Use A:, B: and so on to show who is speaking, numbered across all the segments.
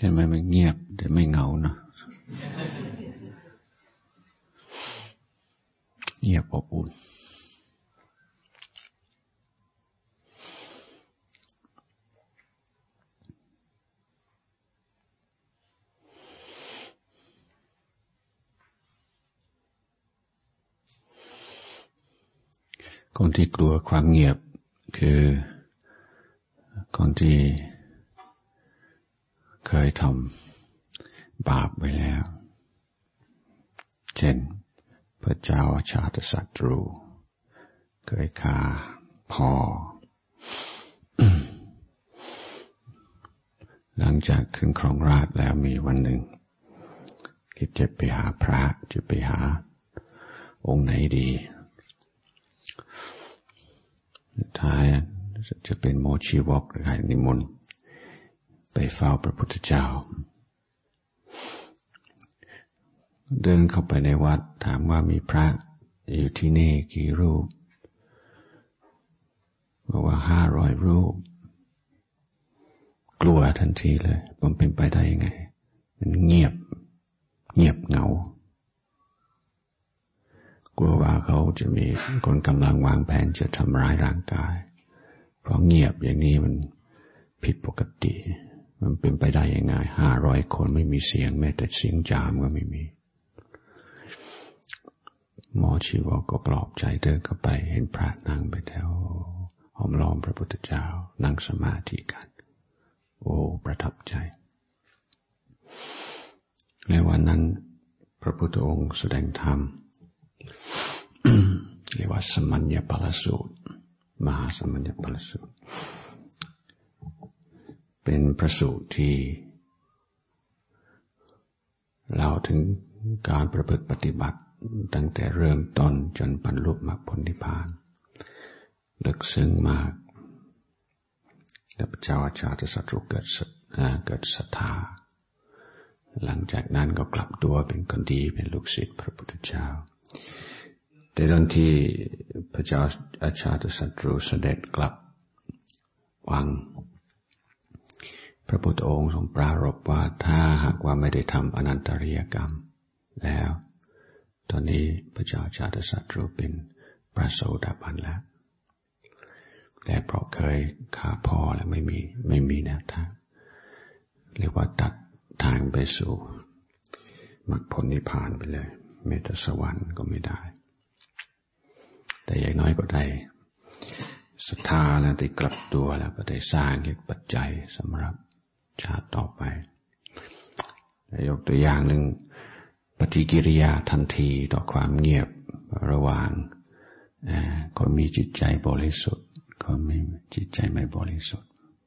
A: ห็นไหมมันเงียบแต่ไม่เหงานะเงียบอบอุ่นคนที่กลัวความเงียบคือคนที่เคยทำบาปไว้แล้วเช่นพระเจ้าอาชาติศัตรูเคยฆ่าพ่อ หลังจากขึ้นครองราชย์แล้วมีวันหนึ่งคิดจะไปหาพระจะไปหาองค์ไหนดีสุดท้ายจะเป็นโมชีวกหรือใครนิมนต์ไปเฝ้าพระพุทธเจ้าเดินเข้าไปในวัดถามว่ามีพระอยู่ที่นี่กี่รูปบอกว่า500 รูปกลัวทันทีเลยมันเป็นไปได้ยังไงมันเงียบเหงากลัวว่าเขาจะมีคนกำลังวางแผนจะทำร้ายร่างกายเพราะเงียบอย่างนี้มันผิดปกติมันเป็นไปได้ยังไง500 คนไม่มีเสียงแม้แต่เสียงจามก็ไม่มีหมอชีวกก็ปลอบใจเดินเข้าไปเห็นพระนั่งไปแถวห้อมล้อมพระพุทธเจ้านั่งสมาธิกันโอ้ประทับใจในวันนั้นพระพุทธองค์แสดงธรรม เรียกว่าสมัญญปลสูตรมหาสมัญญปลสูตรเป็นพระสูตรที่เล่าถึงการประพฤติปฏิบัติตั้งแต่เริ่มต้นจนบรรลุมรรคผลนิพพานลึกซึ้งมากแล้วพระเจ้าอาชาติศัตรูเกิดศรัทธาหลังจากนั้นก็กลับตัวเป็นคนดีเป็นลูกศิษย์พระพุทธเจ้าแต่ตอนที่พระเจ้าอาชาติศัตรูเสด็จกลับวังพระพุทธองค์ทรงปรารภว่าถ้าหากว่าไม่ได้ทำอนันตริยกรรมแล้วตอนนี้พระเจ้าอาชาติศัตรูเป็นพระโสดาบันแล้วแต่เพราะเคยฆ่าพ่อแล้วไม่มีแนวทางเรียกว่าตัดทางไปสู่มรรคผลนิพพานไปเลยแม้แต่สวรรค์ก็ไม่ได้แต่อย่างน้อยก็ได้ศรัทธาแล้วได้กลับตัวแล้วก็ได้สร้างเหตุปัจจัยสำหรับชาติต่อไปยกตัวอย่างหนึ่งปฏิกิริยาทันทีต่อความเงียบระหว่างคนมีจิตใจบริสุทธิ์คนมีจิตใจไม่บริสุทธิ์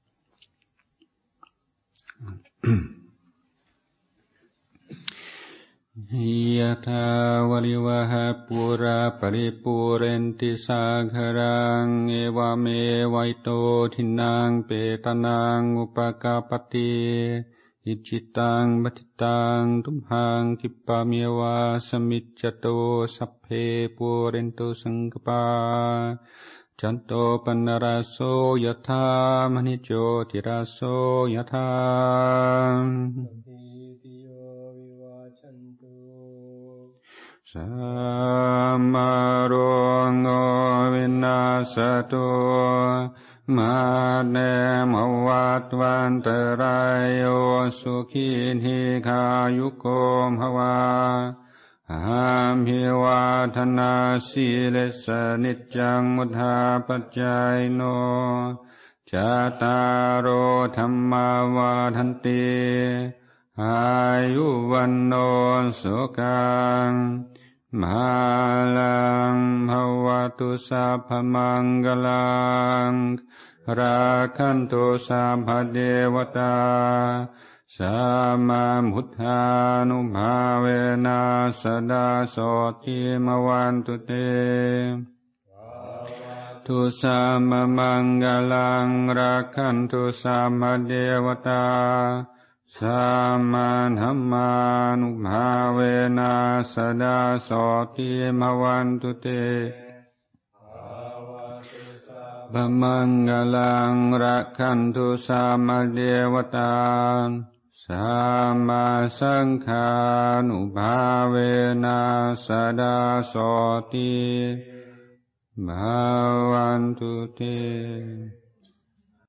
B: ยะถาวริวหาปุราปริปุเรนติสาคารังเอวเมวัยโตทินังเปตานังอุปกาปติอิจิตังปฏิตังทุมหังคิปะเมวะสมิจจโตสัพเพปุเรนตุสังกปาจันโตปนราโสยถามณิโชติราโสยถาสัมมาโรโงวินาศตุมาเนมวัตวันตรายโยสุขีนิคายุโกภวาอาภิวาทนาสีเลสนิจจังมุทธาปัจจายโนจัตตารโอธรรมาวาทันติอายุวันโนสุขังมาลังภวตุสัพพมังคลังราคันตุสัพพเทวตาสัมมาพุทธานุภาเวนะสดาโสติมวันตุเตทุสัมมามังคลังราคันตุสัพพเทวตาสัมมาธัมมานุภาเวนะสดาโสติมวันตุเตบมังคลังรักขันตุสัมมาเทวตาสัมมาสังฆานุภาเวนะสดาโสติภาวันตุเต